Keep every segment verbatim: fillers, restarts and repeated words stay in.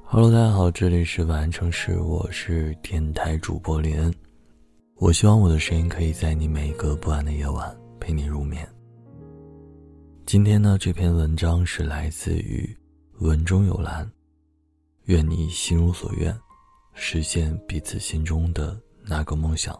Hello， 大家好，这里是晚安城市，我是电台主播林恩。我希望我的声音可以在你每一个不安的夜晚陪你入眠。今天呢，这篇文章是来自于文中有蓝，愿你心如所愿，实现彼此心中的那个梦想。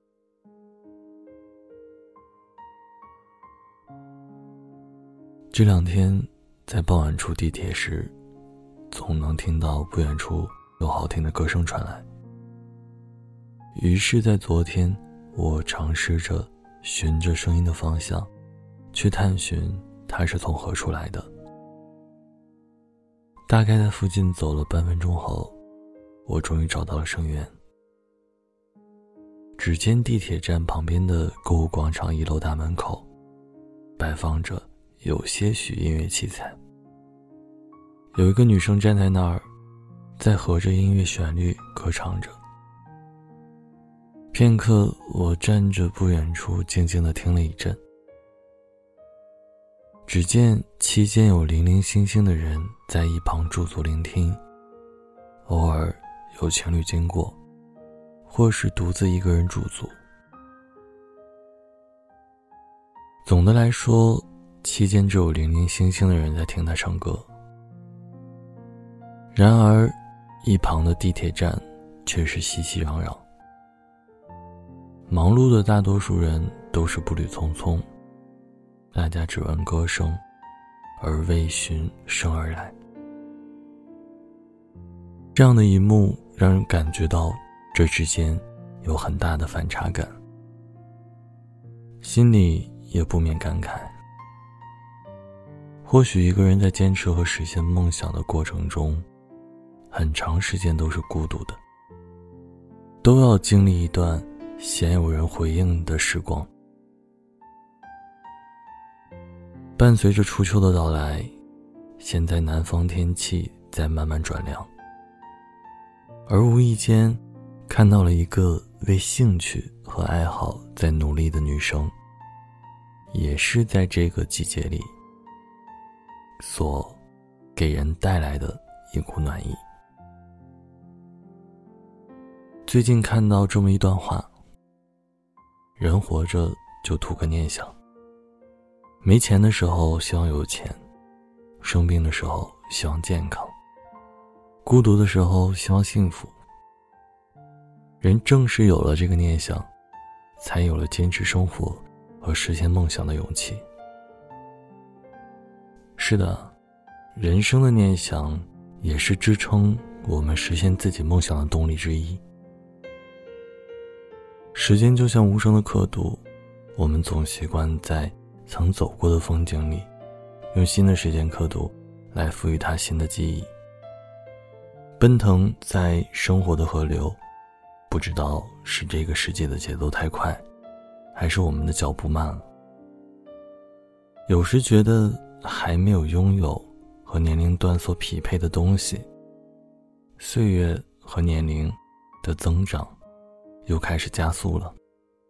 这两天在傍晚出地铁时，总能听到不远处有好听的歌声传来。于是在昨天，我尝试着循着声音的方向去探寻它是从何处来的。大概在附近走了半分钟后，我终于找到了声源。只见地铁站旁边的购物广场一楼大门口摆放着有些许音乐器材，有一个女生站在那儿，在和着音乐旋律歌唱着。片刻，我站着不远处静静地听了一阵。只见期间有零零星星的人在一旁驻足聆听，偶尔有情侣经过，或是独自一个人驻足。总的来说，期间只有零零星星的人在听他唱歌。然而一旁的地铁站却是熙熙攘攘，忙碌的大多数人都是步履匆匆，大家只闻歌声而未寻声而来。这样的一幕让人感觉到这之间有很大的反差感，心里也不免感慨，或许一个人在坚持和实现梦想的过程中，很长时间都是孤独的，都要经历一段鲜有人回应的时光。伴随着初秋的到来，现在南方天气在慢慢转凉，而无意间看到了一个为兴趣和爱好在努力的女生，也是在这个季节里所给人带来的一股暖意。最近看到这么一段话，人活着就图个念想，没钱的时候希望有钱，生病的时候希望健康，孤独的时候希望幸福。人正是有了这个念想，才有了坚持生活和实现梦想的勇气。是的，人生的念想也是支撑我们实现自己梦想的动力之一。时间就像无声的刻度，我们总习惯在曾走过的风景里，用新的时间刻度来赋予它新的记忆。奔腾在生活的河流，不知道是这个世界的节奏太快，还是我们的脚步慢了。有时觉得还没有拥有和年龄段所匹配的东西，岁月和年龄的增长又开始加速了。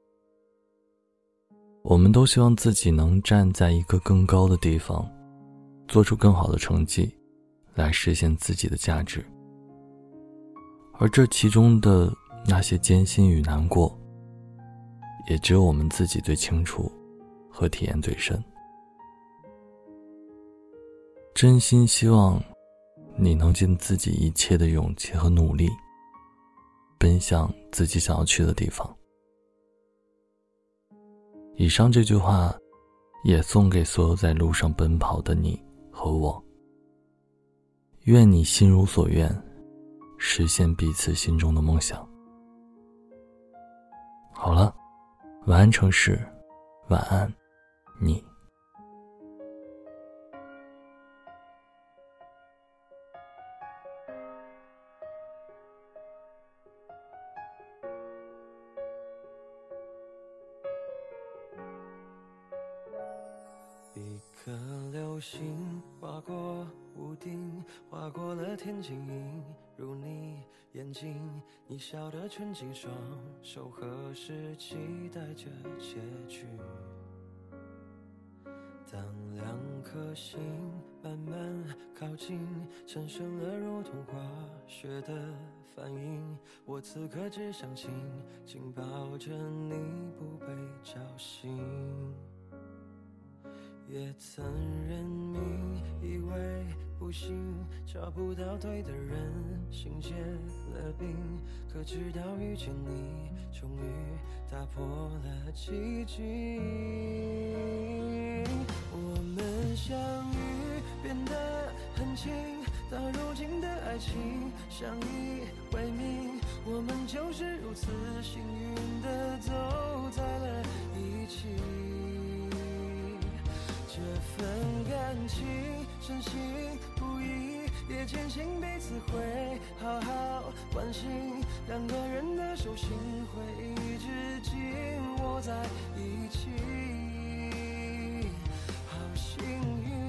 我们都希望自己能站在一个更高的地方，做出更好的成绩，来实现自己的价值。而这其中的那些艰辛与难过，也只有我们自己最清楚和体验最深。真心希望你能尽自己一切的勇气和努力，奔向自己想要去的地方。以上这句话也送给所有在路上奔跑的你和我，愿你心如所愿，实现彼此心中的梦想。好了，晚安城市，晚安你。 一颗流星划过屋顶，划过了天际，映入你眼睛，你笑得纯净，双手合十，期待着结局。当两颗心慢慢靠近，产生了如同化学的反应。我此刻只想紧紧抱着你，不被叫醒。也曾认命，以为不行，找不到对的人，心结了冰。可直到遇见你，终于打破了寂静。我们相遇变得很近，到如今的爱情相依为命。我们就是如此幸运的走在了一起。这份感情深信不疑，也坚信彼此会好好关心。两个人的手心会一直紧握在一起，好幸运。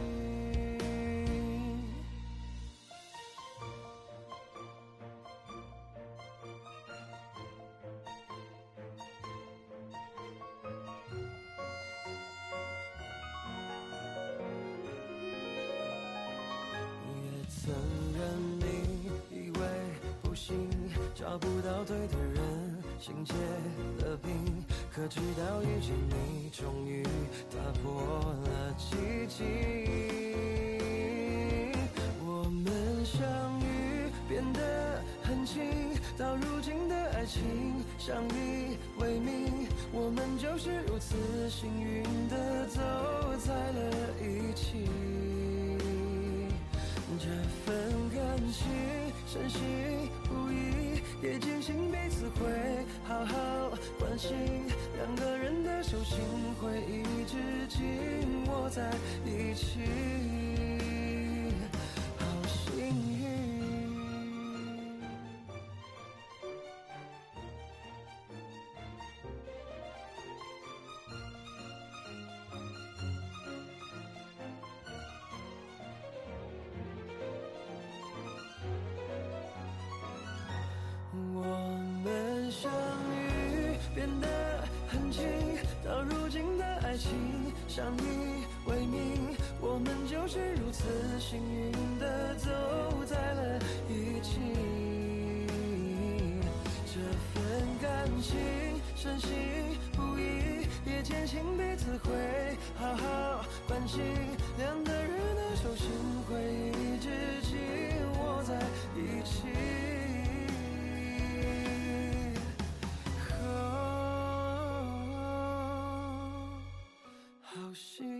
曾认命，以为不行，找不到对的人，心结了冰。可直到遇见你，终于打破了寂静。我们相遇变得很近，到如今的爱情相依为命。我们就是如此幸运的走在了一起。这份感情深信不疑，也坚信彼此会好好关心。两个人的手心会一直紧握在一起，好幸运。我们相遇变得很近，到如今的爱情相依为命。我们就是如此幸运的走在了一起。这份感情深信不疑，也坚信彼此会好好关心。两个人的手心会一直紧握在一起。好幸运。